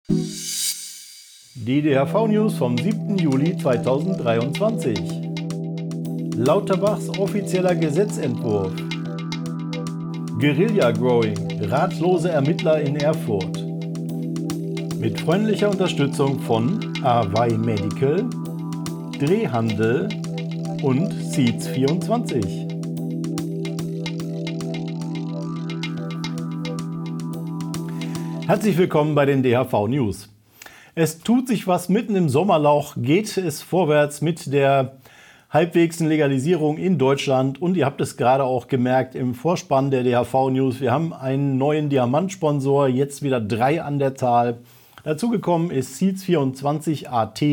Die DHV-News vom 7. Juli 2023. Lauterbachs offizieller Gesetzentwurf. Guerilla Growing, ratlose Ermittler in Erfurt. Mit freundlicher Unterstützung von Away Medical, Drehhandel und Seeds24. Herzlich willkommen bei den DHV-News. Es tut sich was mitten im Sommerloch, geht es vorwärts mit der halbwegsen Legalisierung in Deutschland und ihr habt es gerade auch gemerkt im Vorspann der DHV-News. Wir haben einen neuen Diamantsponsor, jetzt wieder 3 an der Zahl. Dazugekommen ist Seeds24 AT,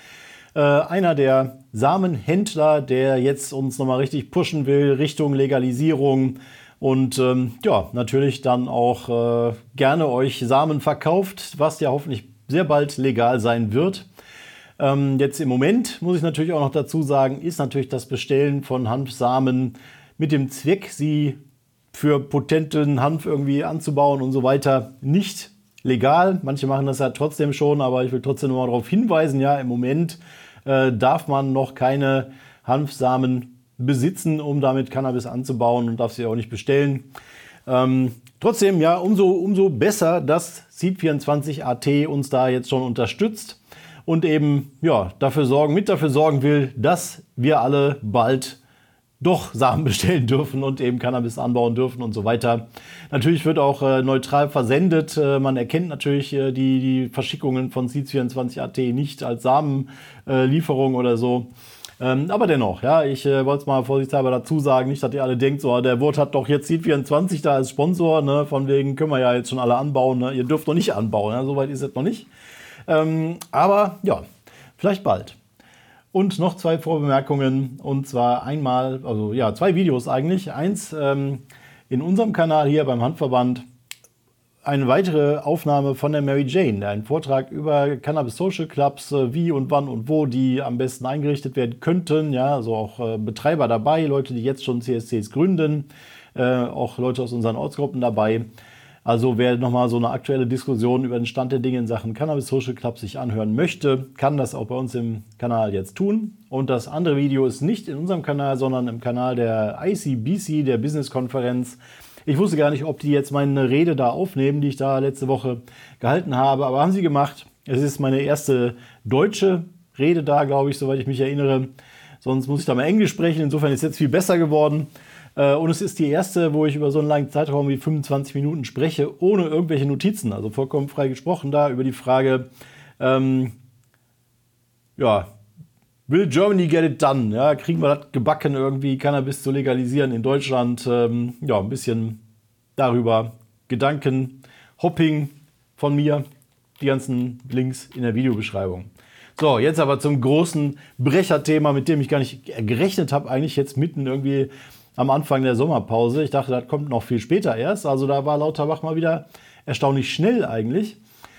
einer der Samenhändler, der jetzt uns nochmal richtig pushen will Richtung Legalisierung. Und natürlich dann auch gerne euch Samen verkauft, was ja hoffentlich sehr bald legal sein wird. Jetzt im Moment, muss ich natürlich auch noch dazu sagen, ist natürlich das Bestellen von Hanfsamen mit dem Zweck, sie für potenten Hanf irgendwie anzubauen und so weiter, nicht legal. Manche machen das ja trotzdem schon, aber ich will trotzdem noch mal darauf hinweisen, ja, im Moment darf man noch keine Hanfsamen besitzen, um damit Cannabis anzubauen und darf sie auch nicht bestellen. Trotzdem, ja, umso besser, dass Seed24 AT uns da jetzt schon unterstützt und eben ja, dafür sorgen will, dass wir alle bald doch Samen bestellen dürfen und eben Cannabis anbauen dürfen und so weiter. Natürlich wird auch neutral versendet. Man erkennt natürlich die Verschickungen von Seed24 AT nicht als Samenlieferung oder so. Aber dennoch, ja, ich wollte es mal vorsichtshalber dazu sagen, nicht, dass ihr alle denkt, so, der Wirt hat doch jetzt Seed24 da als Sponsor, ne, von wegen können wir ja jetzt schon alle anbauen, ne, ihr dürft noch nicht anbauen, ne, soweit ist es noch nicht. Aber ja, vielleicht bald. Und noch 2 Vorbemerkungen, und zwar einmal, also ja, 2 Videos eigentlich. Eins in unserem Kanal hier beim Hanfverband, eine weitere Aufnahme von der Mary Jane, ein Vortrag über Cannabis Social Clubs, wie und wann und wo die am besten eingerichtet werden könnten. Ja, also auch Betreiber dabei, Leute, die jetzt schon CSCs gründen, auch Leute aus unseren Ortsgruppen dabei. Also wer nochmal so eine aktuelle Diskussion über den Stand der Dinge in Sachen Cannabis Social Clubs sich anhören möchte, kann das auch bei uns im Kanal jetzt tun. Und das andere Video ist nicht in unserem Kanal, sondern im Kanal der ICBC, der Business-Konferenz. Ich wusste gar nicht, ob die jetzt meine Rede da aufnehmen, die ich da letzte Woche gehalten habe, aber haben sie gemacht. Es ist meine erste deutsche Rede da, glaube ich, soweit ich mich erinnere. Sonst muss ich da mal Englisch sprechen, insofern ist es jetzt viel besser geworden. Und es ist die erste, wo ich über so einen langen Zeitraum wie 25 Minuten spreche, ohne irgendwelche Notizen, also vollkommen frei gesprochen da über die Frage, will Germany get it done? Ja, kriegen wir das gebacken, irgendwie Cannabis zu legalisieren in Deutschland? Ein bisschen darüber. Gedanken, Hopping von mir. Die ganzen Links in der Videobeschreibung. So, jetzt aber zum großen Brecherthema, mit dem ich gar nicht gerechnet habe, eigentlich jetzt mitten irgendwie am Anfang der Sommerpause. Ich dachte, das kommt noch viel später erst. Also da war Lauterbach mal wieder erstaunlich schnell eigentlich.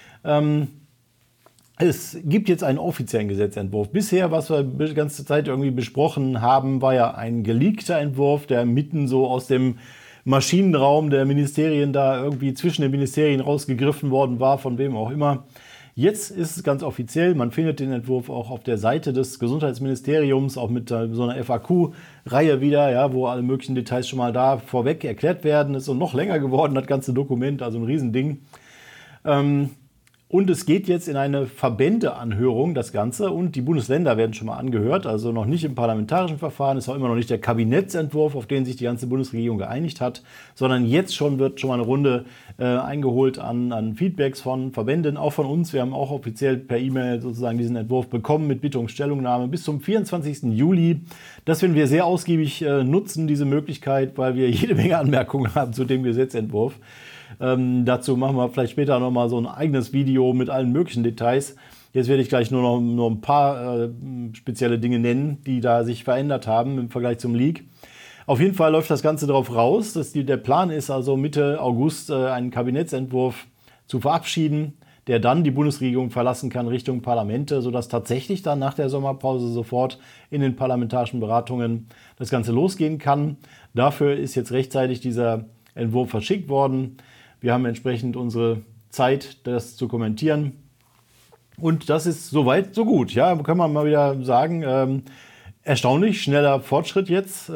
Es gibt jetzt einen offiziellen Gesetzentwurf. Bisher, was wir die ganze Zeit irgendwie besprochen haben, war ja ein geleakter Entwurf, der mitten so aus dem Maschinenraum der Ministerien da irgendwie zwischen den Ministerien rausgegriffen worden war, von wem auch immer. Jetzt ist es ganz offiziell, man findet den Entwurf auch auf der Seite des Gesundheitsministeriums, auch mit so einer FAQ-Reihe wieder, ja, wo alle möglichen Details schon mal da vorweg erklärt werden. Ist so noch länger geworden, das ganze Dokument, also ein Riesending. Und es geht jetzt in eine Verbändeanhörung, das Ganze, und die Bundesländer werden schon mal angehört, also noch nicht im parlamentarischen Verfahren, ist auch immer noch nicht der Kabinettsentwurf, auf den sich die ganze Bundesregierung geeinigt hat, sondern jetzt wird schon mal eine Runde eingeholt an Feedbacks von Verbänden, auch von uns. Wir haben auch offiziell per E-Mail sozusagen diesen Entwurf bekommen mit Bitte um Stellungnahme bis zum 24. Juli. Das werden wir sehr ausgiebig nutzen, diese Möglichkeit, weil wir jede Menge Anmerkungen haben zu dem Gesetzentwurf. Dazu machen wir vielleicht später nochmal so ein eigenes Video mit allen möglichen Details. Jetzt werde ich gleich nur ein paar spezielle Dinge nennen, die da sich verändert haben im Vergleich zum Leak. Auf jeden Fall läuft das Ganze darauf raus, dass der Plan ist, also Mitte August einen Kabinettsentwurf zu verabschieden, der dann die Bundesregierung verlassen kann Richtung Parlamente, sodass tatsächlich dann nach der Sommerpause sofort in den parlamentarischen Beratungen das Ganze losgehen kann. Dafür ist jetzt rechtzeitig dieser Entwurf verschickt worden. Wir haben entsprechend unsere Zeit, das zu kommentieren. Und das ist soweit so gut. Ja, kann man mal wieder sagen, erstaunlich schneller Fortschritt jetzt.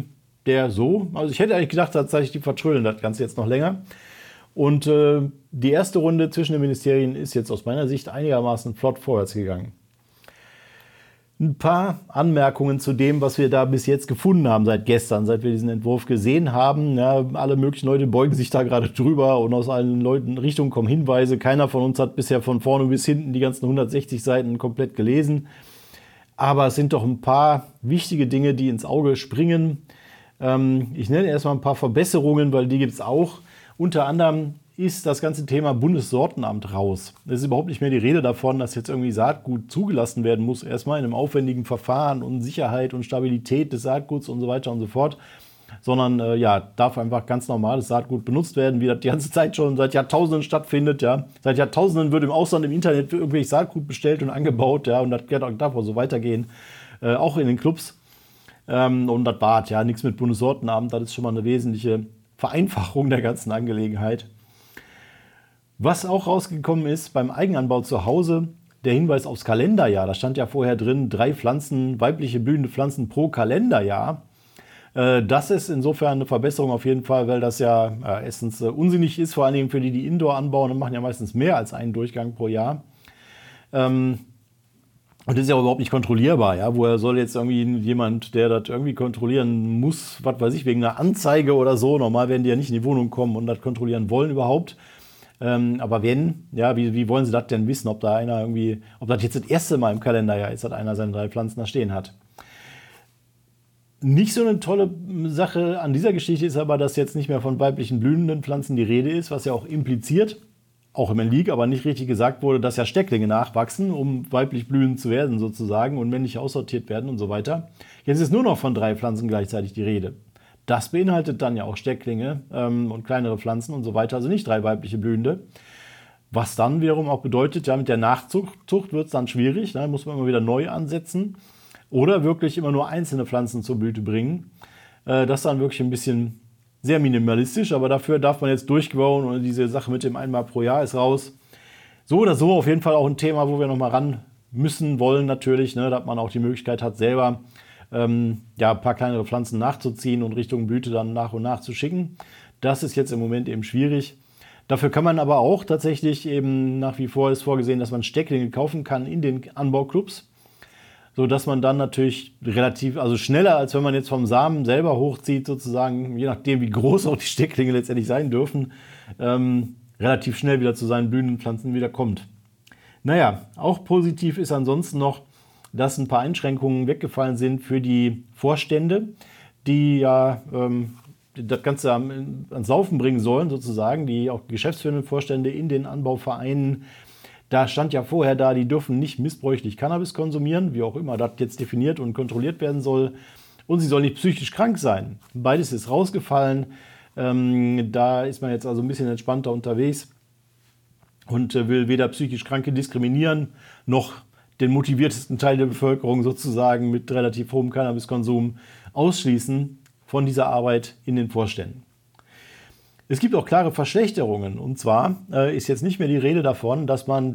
Also ich hätte eigentlich gedacht, tatsächlich, die vertrödeln das Ganze jetzt noch länger. Und die erste Runde zwischen den Ministerien ist jetzt aus meiner Sicht einigermaßen flott vorwärts gegangen. Ein paar Anmerkungen zu dem, was wir da bis jetzt gefunden haben seit gestern, seit wir diesen Entwurf gesehen haben. Ja, alle möglichen Leute beugen sich da gerade drüber und aus allen Richtungen kommen Hinweise. Keiner von uns hat bisher von vorne bis hinten die ganzen 160 Seiten komplett gelesen. Aber es sind doch ein paar wichtige Dinge, die ins Auge springen. Ich nenne erstmal ein paar Verbesserungen, weil die gibt es auch. Unter anderem ist das ganze Thema Bundessortenamt raus. Es ist überhaupt nicht mehr die Rede davon, dass jetzt irgendwie Saatgut zugelassen werden muss, erstmal in einem aufwendigen Verfahren und Sicherheit und Stabilität des Saatguts und so weiter und so fort, sondern darf einfach ganz normales Saatgut benutzt werden, wie das die ganze Zeit schon seit Jahrtausenden stattfindet. Ja. Seit Jahrtausenden wird im Ausland im Internet irgendwelches Saatgut bestellt und angebaut, ja, und das darf auch so weitergehen, auch in den Clubs. Und das war ja nichts mit Bundessortenamt, das ist schon mal eine wesentliche Vereinfachung der ganzen Angelegenheit. Was auch rausgekommen ist beim Eigenanbau zu Hause, der Hinweis aufs Kalenderjahr. Da stand ja vorher drin, 3 Pflanzen, weibliche blühende Pflanzen pro Kalenderjahr. Das ist insofern eine Verbesserung auf jeden Fall, weil das ja erstens unsinnig ist, vor allen Dingen für die Indoor anbauen und machen ja meistens mehr als einen Durchgang pro Jahr. Und das ist ja überhaupt nicht kontrollierbar. Ja? Woher soll jetzt irgendwie jemand, der das irgendwie kontrollieren muss, was weiß ich, wegen einer Anzeige oder so, normal werden die ja nicht in die Wohnung kommen und das kontrollieren wollen überhaupt. Aber wenn, ja, wie wollen Sie das denn wissen, ob das jetzt das erste Mal im Kalenderjahr ist, dass einer seine 3 Pflanzen da stehen hat? Nicht so eine tolle Sache an dieser Geschichte ist aber, dass jetzt nicht mehr von weiblichen blühenden Pflanzen die Rede ist, was ja auch impliziert, auch im Leak, aber nicht richtig gesagt wurde, dass ja Stecklinge nachwachsen, um weiblich blühend zu werden sozusagen und männlich aussortiert werden und so weiter. Jetzt ist nur noch von 3 Pflanzen gleichzeitig die Rede. Das beinhaltet dann ja auch Stecklinge und kleinere Pflanzen und so weiter, also nicht 3 weibliche Blühende. Was dann wiederum auch bedeutet, ja, mit der Nachzucht wird es dann schwierig, da muss man immer wieder neu ansetzen oder wirklich immer nur einzelne Pflanzen zur Blüte bringen. Das ist dann wirklich ein bisschen sehr minimalistisch, aber dafür darf man jetzt durchgrowen und diese Sache mit dem einmal pro Jahr ist raus. So oder so auf jeden Fall auch ein Thema, wo wir nochmal ran müssen wollen natürlich, ne, dass man auch die Möglichkeit hat, selber ein paar kleinere Pflanzen nachzuziehen und Richtung Blüte dann nach und nach zu schicken. Das ist jetzt im Moment eben schwierig. Dafür kann man aber auch tatsächlich eben nach wie vor ist vorgesehen, dass man Stecklinge kaufen kann in den Anbauclubs, sodass man dann natürlich also schneller, als wenn man jetzt vom Samen selber hochzieht sozusagen, je nachdem wie groß auch die Stecklinge letztendlich sein dürfen, relativ schnell wieder zu seinen blühenden Pflanzen wieder kommt. Naja, auch positiv ist ansonsten noch, dass ein paar Einschränkungen weggefallen sind für die Vorstände, die ja das Ganze ans Laufen bringen sollen, sozusagen, die auch geschäftsführenden Vorstände in den Anbauvereinen. Da stand ja vorher da, die dürfen nicht missbräuchlich Cannabis konsumieren, wie auch immer das jetzt definiert und kontrolliert werden soll. Und sie soll nicht psychisch krank sein. Beides ist rausgefallen. Da ist man jetzt also ein bisschen entspannter unterwegs und will weder psychisch Kranke diskriminieren, noch den motiviertesten Teil der Bevölkerung sozusagen mit relativ hohem Cannabiskonsum ausschließen von dieser Arbeit in den Vorständen. Es gibt auch klare Verschlechterungen. Und zwar ist jetzt nicht mehr die Rede davon, dass man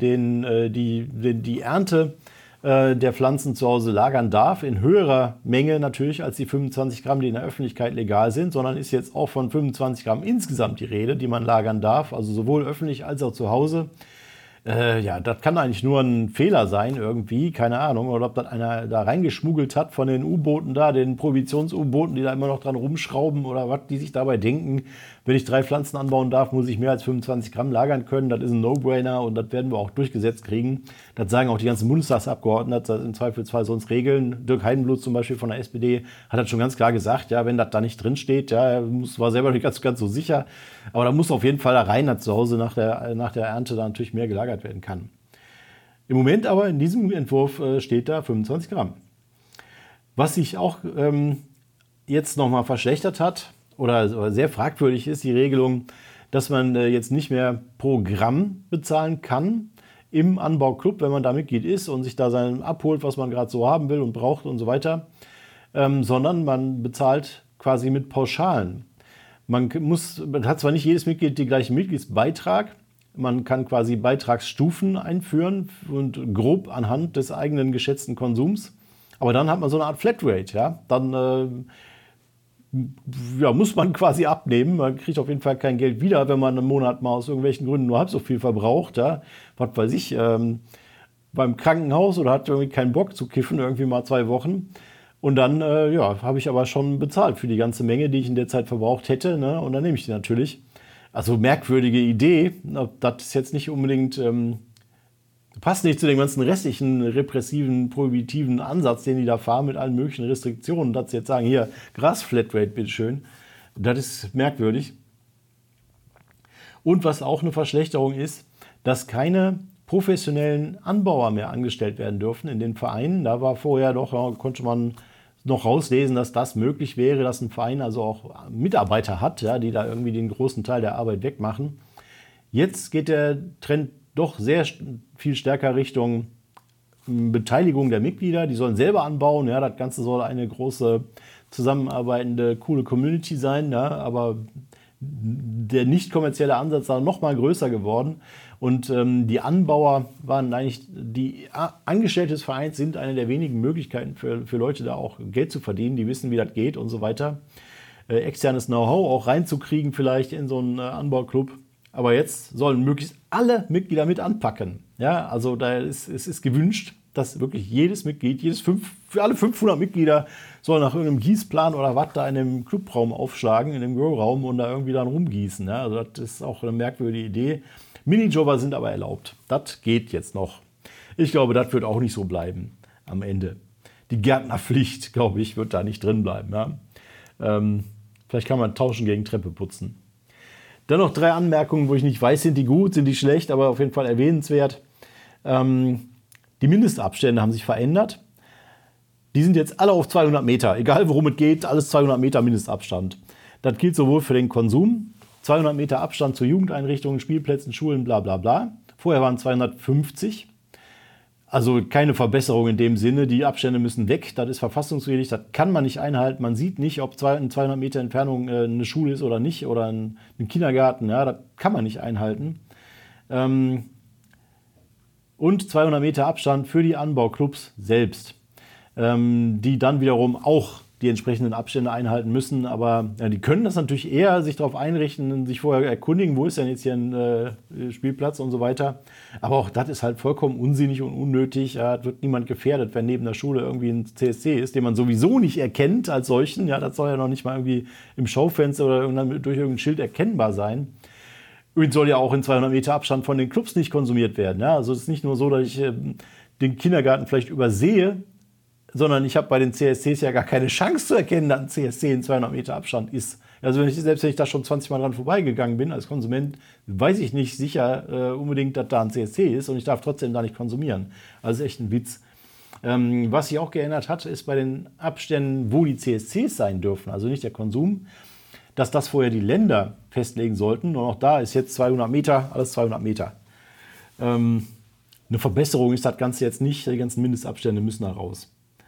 die Ernte der Pflanzen zu Hause lagern darf, in höherer Menge natürlich als die 25 Gramm, die in der Öffentlichkeit legal sind, sondern ist jetzt auch von 25 Gramm insgesamt die Rede, die man lagern darf, also sowohl öffentlich als auch zu Hause. Das kann eigentlich nur ein Fehler sein irgendwie, keine Ahnung, oder ob das einer da reingeschmuggelt hat von den U-Booten da, den Prohibitions-U-Booten, die da immer noch dran rumschrauben oder was die sich dabei denken. Wenn ich 3 Pflanzen anbauen darf, muss ich mehr als 25 Gramm lagern können. Das ist ein No-Brainer und das werden wir auch durchgesetzt kriegen. Das sagen auch die ganzen Bundestagsabgeordneten, das im Zweifelsfall sonst regeln. Dirk Heidenblut zum Beispiel von der SPD hat das schon ganz klar gesagt, ja, wenn das da nicht drin steht, ja, er war selber nicht ganz so sicher, aber da muss auf jeden Fall da rein, dass zu Hause nach der Ernte da natürlich mehr gelagert werden kann. Im Moment aber in diesem Entwurf steht da 25 Gramm. Was sich auch jetzt nochmal verschlechtert hat oder sehr fragwürdig ist, die Regelung, dass man jetzt nicht mehr pro Gramm bezahlen kann im Anbauclub, wenn man da Mitglied ist und sich da sein abholt, was man gerade so haben will und braucht und so weiter, sondern man bezahlt quasi mit Pauschalen. Man hat zwar nicht jedes Mitglied den gleichen Mitgliedsbeitrag, Man kann quasi Beitragsstufen einführen und grob anhand des eigenen geschätzten Konsums. Aber dann hat man so eine Art Flatrate. Ja? Dann muss man quasi abnehmen. Man kriegt auf jeden Fall kein Geld wieder, wenn man einen Monat mal aus irgendwelchen Gründen nur halb so viel verbraucht. Ja? Was weiß ich, beim Krankenhaus oder hat irgendwie keinen Bock zu kiffen, irgendwie mal 2 Wochen. Und dann habe ich aber schon bezahlt für die ganze Menge, die ich in der Zeit verbraucht hätte. Ne? Und dann nehme ich die natürlich. Also merkwürdige Idee. Das ist jetzt nicht unbedingt, passt nicht zu dem ganzen restlichen repressiven, prohibitiven Ansatz, den die da fahren mit allen möglichen Restriktionen. Dass sie jetzt sagen, hier, Gras-Flatrate, bitteschön. Das ist merkwürdig. Und was auch eine Verschlechterung ist, dass keine professionellen Anbauer mehr angestellt werden dürfen in den Vereinen. Da war vorher doch, konnte man noch rauslesen, dass das möglich wäre, dass ein Verein also auch Mitarbeiter hat, ja, die da irgendwie den großen Teil der Arbeit wegmachen. Jetzt geht der Trend doch sehr viel stärker Richtung Beteiligung der Mitglieder. Die sollen selber anbauen. Ja, das Ganze soll eine große, zusammenarbeitende, coole Community sein. Ja, aber der nicht kommerzielle Ansatz ist noch mal größer geworden. Und die Anbauer waren eigentlich, die Angestellten des Vereins sind eine der wenigen Möglichkeiten für Leute, da auch Geld zu verdienen. Die wissen, wie das geht und so weiter. Externes Know-how auch reinzukriegen vielleicht in so einen Anbauclub. Aber jetzt sollen möglichst alle Mitglieder mit anpacken. Ja, also es ist gewünscht, dass wirklich jedes Mitglied, für alle 500 Mitglieder soll nach irgendeinem Gießplan oder was da in dem Clubraum aufschlagen, in dem Grow-Raum und da irgendwie dann rumgießen. Ja, also das ist auch eine merkwürdige Idee. Minijobber sind aber erlaubt. Das geht jetzt noch. Ich glaube, das wird auch nicht so bleiben am Ende. Die Gärtnerpflicht, glaube ich, wird da nicht drin bleiben. Ja? Vielleicht kann man tauschen gegen Treppe putzen. Dann noch 3 Anmerkungen, wo ich nicht weiß, sind die gut, sind die schlecht, aber auf jeden Fall erwähnenswert. Die Mindestabstände haben sich verändert. Die sind jetzt alle auf 200 Meter. Egal worum es geht, alles 200 Meter Mindestabstand. Das gilt sowohl für den Konsum, 200 Meter Abstand zu Jugendeinrichtungen, Spielplätzen, Schulen, bla bla bla. Vorher waren 250. Also keine Verbesserung in dem Sinne. Die Abstände müssen weg. Das ist verfassungswidrig. Das kann man nicht einhalten. Man sieht nicht, ob in 200 Meter Entfernung eine Schule ist oder nicht. Oder ein Kindergarten. Ja, das kann man nicht einhalten. Und 200 Meter Abstand für die Anbauclubs selbst. Die dann wiederum auch die entsprechenden Abstände einhalten müssen. Aber die können das natürlich eher sich darauf einrichten, sich vorher erkundigen, wo ist denn jetzt hier ein Spielplatz und so weiter. Aber auch das ist halt vollkommen unsinnig und unnötig. Ja, wird niemand gefährdet, wenn neben der Schule irgendwie ein CSC ist, den man sowieso nicht erkennt als solchen. Ja, das soll ja noch nicht mal irgendwie im Schaufenster oder durch irgendein Schild erkennbar sein. Übrigens soll ja auch in 200 Meter Abstand von den Clubs nicht konsumiert werden. Ja, also es ist nicht nur so, dass ich den Kindergarten vielleicht übersehe, sondern ich habe bei den CSCs ja gar keine Chance zu erkennen, dass ein CSC in 200 Meter Abstand ist. Also selbst wenn ich da schon 20 Mal dran vorbeigegangen bin als Konsument, weiß ich nicht sicher unbedingt, dass da ein CSC ist und ich darf trotzdem da nicht konsumieren. Also ist echt ein Witz. Was sich auch geändert hat, ist bei den Abständen, wo die CSCs sein dürfen, also nicht der Konsum, dass das vorher die Länder festlegen sollten. Und auch da ist jetzt 200 Meter, alles 200 Meter. Eine Verbesserung ist das Ganze jetzt nicht, die ganzen Mindestabstände müssen da raus.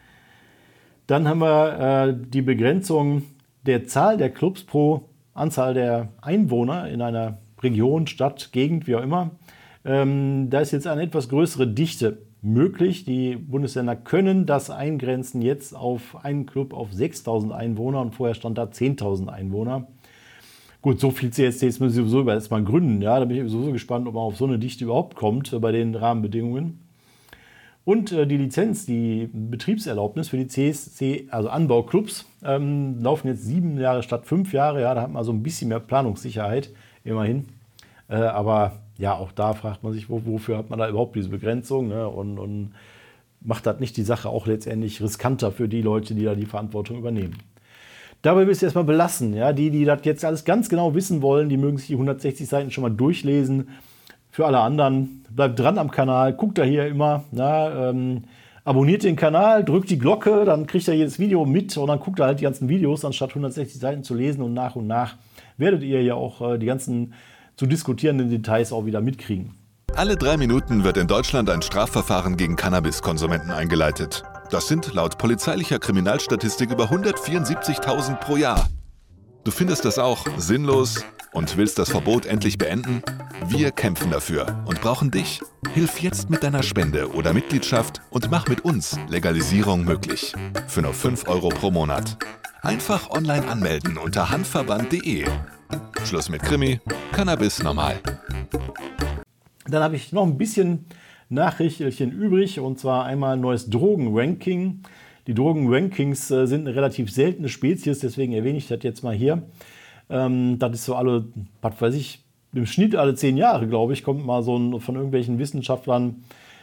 Dann haben wir die Begrenzung der Zahl der Clubs pro Anzahl der Einwohner in einer Region, Stadt, Gegend, wie auch immer. Da ist jetzt eine etwas größere Dichte möglich. Die Bundesländer können das eingrenzen jetzt auf einen Club auf 6.000 Einwohner und vorher stand da 10.000 Einwohner. Gut, so viel CSCs müssen Sie sowieso erstmal gründen. Ja, da bin ich sowieso gespannt, ob man auf so eine Dichte überhaupt kommt bei den Rahmenbedingungen. Und die Lizenz, die Betriebserlaubnis für die CSC, also Anbauclubs, laufen jetzt 7 Jahre statt 5 Jahre. Ja, da hat man so ein bisschen mehr Planungssicherheit, immerhin. Aber ja, auch da fragt man sich, wofür hat man da überhaupt diese Begrenzung? Ne? Und macht das nicht die Sache auch letztendlich riskanter für die Leute, die da die Verantwortung übernehmen? Dabei will ich es erstmal belassen. Ja? Die das jetzt alles ganz genau wissen wollen, die mögen sich die 160 Seiten schon mal durchlesen. Für alle anderen, bleibt dran am Kanal, guckt da hier immer, abonniert den Kanal, drückt die Glocke, dann kriegt ihr jedes Video mit und dann guckt ihr halt die ganzen Videos, anstatt 160 Seiten zu lesen und nach werdet ihr ja auch die ganzen zu diskutierenden Details auch wieder mitkriegen. Alle 3 Minuten wird in Deutschland ein Strafverfahren gegen Cannabiskonsumenten eingeleitet. Das sind laut polizeilicher Kriminalstatistik über 174.000 pro Jahr. Du findest das auch sinnlos, Und willst das Verbot endlich beenden? Wir kämpfen dafür und brauchen dich. Hilf jetzt mit deiner Spende oder Mitgliedschaft und mach mit uns Legalisierung möglich. Für nur 5 € pro Monat. Einfach online anmelden unter hanfverband.de. Schluss mit Krimi, Cannabis normal. Dann habe ich noch ein bisschen Nachrichtelchen übrig, und zwar einmal ein neues Drogenranking. Die Drogenrankings sind eine relativ seltene Spezies, deswegen erwähne ich das jetzt mal hier. Das ist so alle, was weiß ich, im Schnitt alle 10 Jahre, glaube ich, kommt mal von irgendwelchen Wissenschaftlern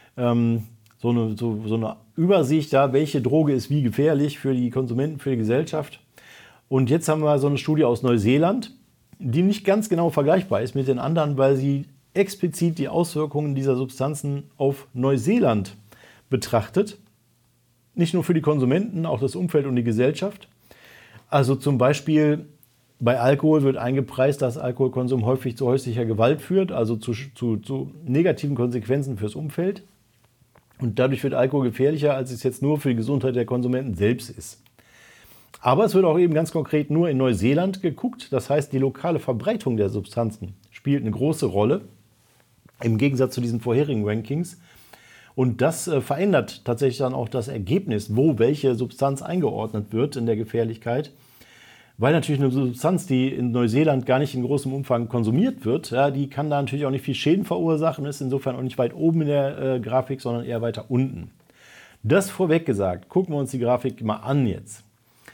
so eine Übersicht, ja, welche Droge ist wie gefährlich für die Konsumenten, für die Gesellschaft. Und jetzt haben wir so eine Studie aus Neuseeland, die nicht ganz genau vergleichbar ist mit den anderen, weil sie explizit die Auswirkungen dieser Substanzen auf Neuseeland betrachtet. Nicht nur für die Konsumenten, auch das Umfeld und die Gesellschaft. Also zum Beispiel bei Alkohol wird eingepreist, dass Alkoholkonsum häufig zu häuslicher Gewalt führt, also zu negativen Konsequenzen fürs Umfeld. Und dadurch wird Alkohol gefährlicher, als es jetzt nur für die Gesundheit der Konsumenten selbst ist. Aber es wird auch eben ganz konkret nur in Neuseeland geguckt. Das heißt, die lokale Verbreitung der Substanzen spielt eine große Rolle, im Gegensatz zu diesen vorherigen Rankings. Und das verändert tatsächlich dann auch das Ergebnis, wo welche Substanz eingeordnet wird in der Gefährlichkeit. Weil natürlich eine Substanz, die in Neuseeland gar nicht in großem Umfang konsumiert wird, ja, die kann da natürlich auch nicht viel Schäden verursachen, ist insofern auch nicht weit oben in der Grafik, sondern eher weiter unten. Das vorweg gesagt, gucken wir uns die Grafik mal an jetzt.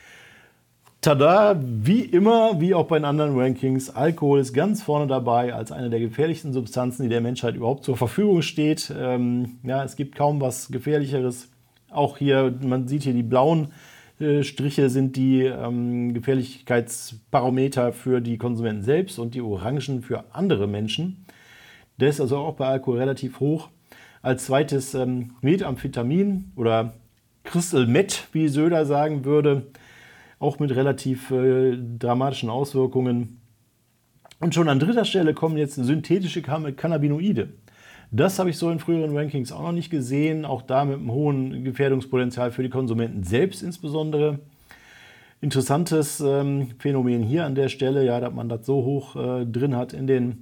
Tada, wie immer, wie auch bei den anderen Rankings, Alkohol ist ganz vorne dabei als eine der gefährlichsten Substanzen, die der Menschheit überhaupt zur Verfügung steht. Ja, es gibt kaum was Gefährlicheres. Auch hier, man sieht hier die blauen Striche sind die Gefährlichkeitsbarometer für die Konsumenten selbst und die orangen für andere Menschen. Der ist also auch bei Alkohol relativ hoch. Als zweites Methamphetamin oder Crystal Meth, wie Söder sagen würde, auch mit relativ dramatischen Auswirkungen. Und schon an dritter Stelle kommen jetzt synthetische Cannabinoide. Das habe ich so in früheren Rankings auch noch nicht gesehen, auch da mit einem hohen Gefährdungspotenzial für die Konsumenten selbst insbesondere. Interessantes Phänomen hier an der Stelle, ja, dass man das so hoch drin hat in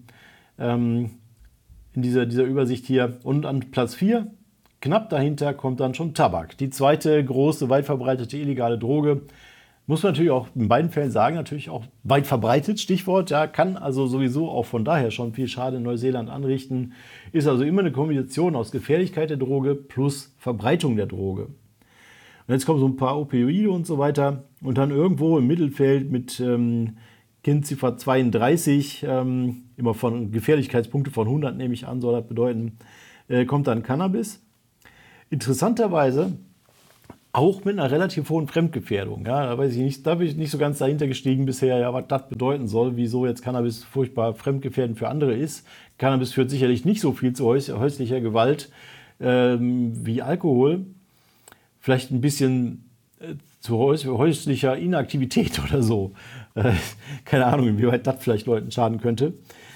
dieser Übersicht hier. Und an Platz 4, knapp dahinter, kommt dann schon Tabak. Die zweite große, weit verbreitete illegale Droge. Muss man natürlich auch in beiden Fällen sagen, natürlich auch weit verbreitet, Stichwort, ja, kann also sowieso auch von daher schon viel Schaden in Neuseeland anrichten. Ist also immer eine Kombination aus Gefährlichkeit der Droge plus Verbreitung der Droge. Und jetzt kommen so ein paar Opioide und so weiter. Und dann irgendwo im Mittelfeld mit Kennziffer 32, immer von Gefährlichkeitspunkte von 100 nehme ich an, soll das bedeuten, kommt dann Cannabis. Interessanterweise auch mit einer relativ hohen Fremdgefährdung. Ja, da bin ich nicht so ganz dahinter gestiegen bisher, ja, was das bedeuten soll, wieso jetzt Cannabis furchtbar fremdgefährdend für andere ist. Cannabis führt sicherlich nicht so viel zu häuslicher Gewalt wie Alkohol. Vielleicht ein bisschen zu häuslicher Inaktivität oder so. Keine Ahnung, inwieweit das vielleicht Leuten schaden könnte.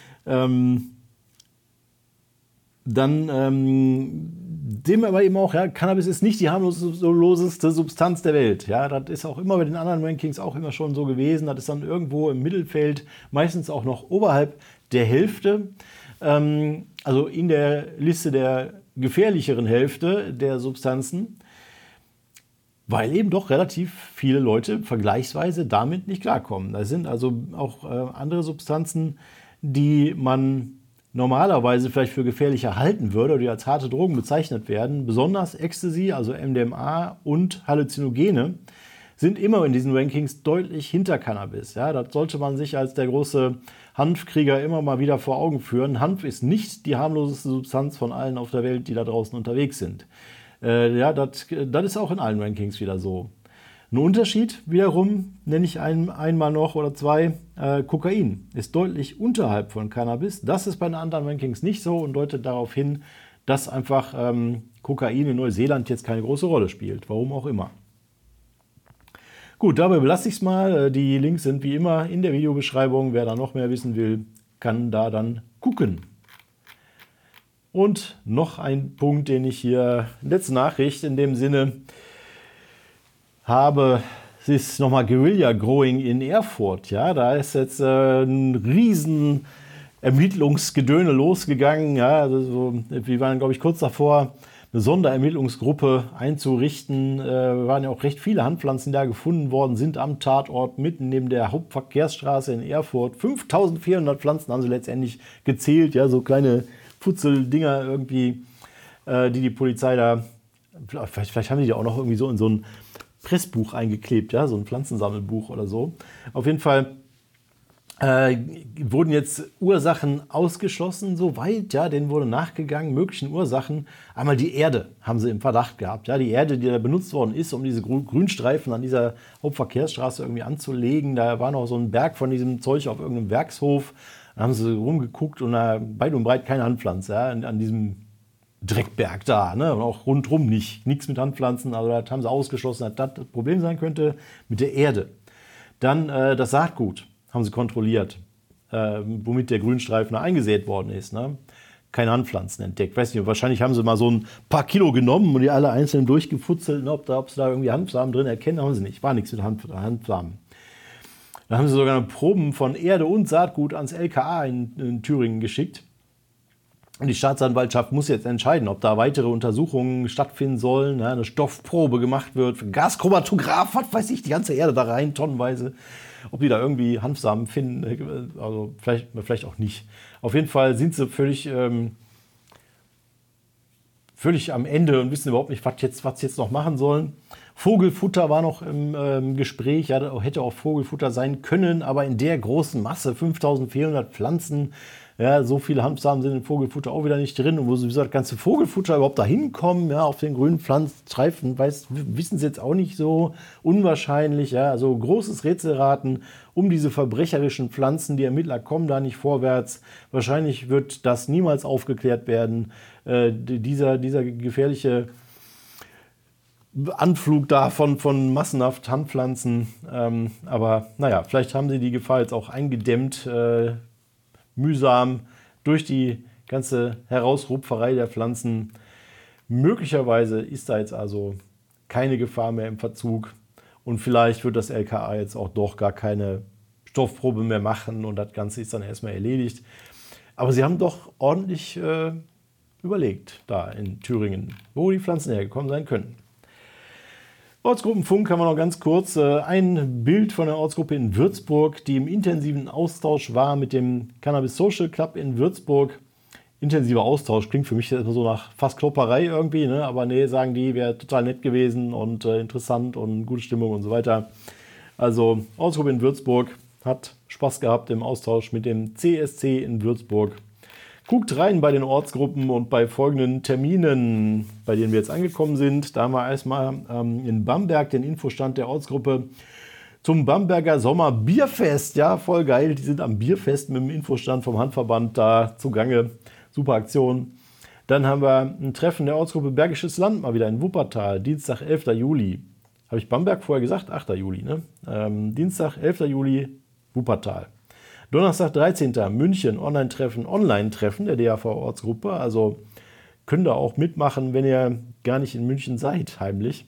Dann sehen wir aber eben auch, ja, Cannabis ist nicht die harmloseste Substanz der Welt. Ja, das ist auch immer bei den anderen Rankings auch immer schon so gewesen. Das ist dann irgendwo im Mittelfeld, meistens auch noch oberhalb der Hälfte. Also in der Liste der gefährlicheren Hälfte der Substanzen, weil eben doch relativ viele Leute vergleichsweise damit nicht klarkommen. Da sind also auch andere Substanzen, die man normalerweise vielleicht für gefährlicher halten würde oder die als harte Drogen bezeichnet werden. Besonders Ecstasy, also MDMA und Halluzinogene sind immer in diesen Rankings deutlich hinter Cannabis. Ja, das sollte man sich als der große Hanfkrieger immer mal wieder vor Augen führen. Hanf ist nicht die harmloseste Substanz von allen auf der Welt, die da draußen unterwegs sind. Ja, das ist auch in allen Rankings wieder so. Ein Unterschied wiederum, nenne ich einmal noch oder zwei, Kokain ist deutlich unterhalb von Cannabis. Das ist bei den anderen Rankings nicht so und deutet darauf hin, dass einfach Kokain in Neuseeland jetzt keine große Rolle spielt, warum auch immer. Gut, dabei belasse ich es mal. Die Links sind wie immer in der Videobeschreibung. Wer da noch mehr wissen will, kann da dann gucken. Und noch ein Punkt, den ich hier, letzte Nachricht in dem Sinne, habe Es ist nochmal Guerilla Growing in Erfurt. Ja, da ist jetzt ein riesen Ermittlungsgedöne losgegangen. Ja, also, wir waren, glaube ich, kurz davor, eine Sonderermittlungsgruppe einzurichten. Waren ja auch recht viele Handpflanzen, die da gefunden worden sind am Tatort, mitten neben der Hauptverkehrsstraße in Erfurt. 5400 Pflanzen haben sie letztendlich gezählt. Ja, so kleine Putzeldinger irgendwie, die Polizei da, vielleicht haben die ja auch noch irgendwie so in so ein Pressbuch eingeklebt, ja, so ein Pflanzensammelbuch oder so. Auf jeden Fall wurden jetzt Ursachen ausgeschlossen, soweit, ja, denen wurde nachgegangen, möglichen Ursachen. Einmal die Erde haben sie im Verdacht gehabt, ja, die Erde, die da benutzt worden ist, um diese Grünstreifen an dieser Hauptverkehrsstraße irgendwie anzulegen. Da war noch so ein Berg von diesem Zeug auf irgendeinem Werkshof. Da haben sie rumgeguckt und da weit und breit keine Handpflanze, ja, an diesem Dreckberg da, ne? Und auch rundherum nichts mit Handpflanzen. Also das haben sie ausgeschlossen, dass das Problem sein könnte mit der Erde. Dann das Saatgut haben sie kontrolliert, womit der Grünstreifen eingesät worden ist. Ne? Keine Handpflanzen entdeckt. Weiß nicht, wahrscheinlich haben sie mal so ein paar Kilo genommen und die alle einzeln durchgefutzelt. Ob sie da irgendwie Handsamen drin erkennen, haben sie nicht. War nichts mit Handsamen. Dann haben sie sogar Proben von Erde und Saatgut ans LKA in Thüringen geschickt. Und die Staatsanwaltschaft muss jetzt entscheiden, ob da weitere Untersuchungen stattfinden sollen, ja, eine Stoffprobe gemacht wird, Gaschromatograph, was weiß ich, die ganze Erde da rein, tonnenweise. Ob die da irgendwie Hanfsamen finden, also vielleicht auch nicht. Auf jeden Fall sind sie völlig am Ende und wissen überhaupt nicht, was sie jetzt noch machen sollen. Vogelfutter war noch im Gespräch, ja, hätte auch Vogelfutter sein können, aber in der großen Masse, 5400 Pflanzen, ja, so viele Hanfsamen sind im Vogelfutter auch wieder nicht drin. Und wo sowieso das ganze Vogelfutter überhaupt da hinkommen, ja, auf den grünen Pflanzstreifen, wissen sie jetzt auch nicht so. Unwahrscheinlich, ja, also großes Rätselraten um diese verbrecherischen Pflanzen. Die Ermittler kommen da nicht vorwärts. Wahrscheinlich wird das niemals aufgeklärt werden. Dieser gefährliche Anflug da von massenhaft Handpflanzen. Aber naja, vielleicht haben sie die Gefahr jetzt auch eingedämmt, mühsam durch die ganze Herausrupferei der Pflanzen. Möglicherweise ist da jetzt also keine Gefahr mehr im Verzug und vielleicht wird das LKA jetzt auch doch gar keine Stoffprobe mehr machen und das Ganze ist dann erstmal erledigt. Aber sie haben doch ordentlich überlegt da in Thüringen, wo die Pflanzen hergekommen sein können. Ortsgruppenfunk haben wir noch ganz kurz. Ein Bild von der Ortsgruppe in Würzburg, die im intensiven Austausch war mit dem Cannabis Social Club in Würzburg. Intensiver Austausch klingt für mich immer so nach fast Klopperei irgendwie, ne? Aber nee, sagen die, wäre total nett gewesen und interessant und gute Stimmung und so weiter. Also Ortsgruppe in Würzburg hat Spaß gehabt im Austausch mit dem CSC in Würzburg. Guckt rein bei den Ortsgruppen und bei folgenden Terminen, bei denen wir jetzt angekommen sind. Da haben wir erstmal in Bamberg den Infostand der Ortsgruppe zum Bamberger Sommerbierfest. Ja, voll geil. Die sind am Bierfest mit dem Infostand vom Handverband da zugange. Super Aktion. Dann haben wir ein Treffen der Ortsgruppe Bergisches Land mal wieder in Wuppertal. Dienstag, 11. Juli. Habe ich Bamberg vorher gesagt? 8. Juli. Ne? Dienstag, 11. Juli, Wuppertal. Donnerstag, 13. München, Online-Treffen der DAV-Ortsgruppe. Also könnt ihr auch mitmachen, wenn ihr gar nicht in München seid, heimlich.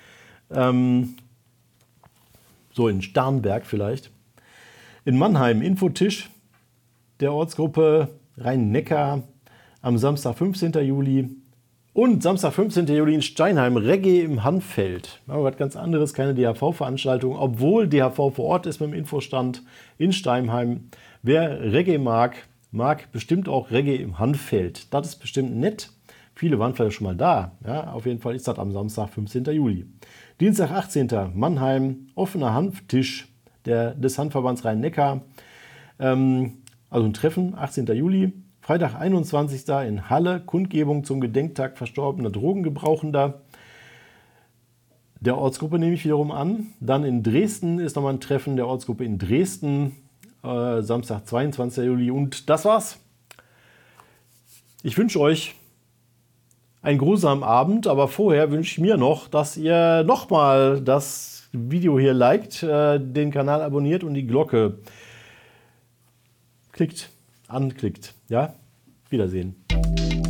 So in Starnberg vielleicht. In Mannheim, Infotisch der Ortsgruppe Rhein-Neckar am Samstag, 15. Juli. Und Samstag, 15. Juli in Steinheim, Reggae im Hanfeld. Aber was ganz anderes, keine DHV-Veranstaltung, obwohl DHV vor Ort ist mit dem Infostand in Steinheim. Wer Reggae mag bestimmt auch Reggae im Hanfeld. Das ist bestimmt nett. Viele waren vielleicht schon mal da. Ja, auf jeden Fall ist das am Samstag, 15. Juli. Dienstag, 18. Mannheim, offener Hanftisch des Handverbands Rhein-Neckar. Also ein Treffen, 18. Juli. Freitag, 21. in Halle, Kundgebung zum Gedenktag verstorbener Drogengebrauchender. Der Ortsgruppe nehme ich wiederum an. Dann in Dresden ist nochmal ein Treffen der Ortsgruppe in Dresden. Samstag, 22. Juli. Und das war's. Ich wünsche euch einen grusamen Abend, aber vorher wünsche ich mir noch, dass ihr nochmal das Video hier liked, den Kanal abonniert und die Glocke anklickt. Ja, Wiedersehen.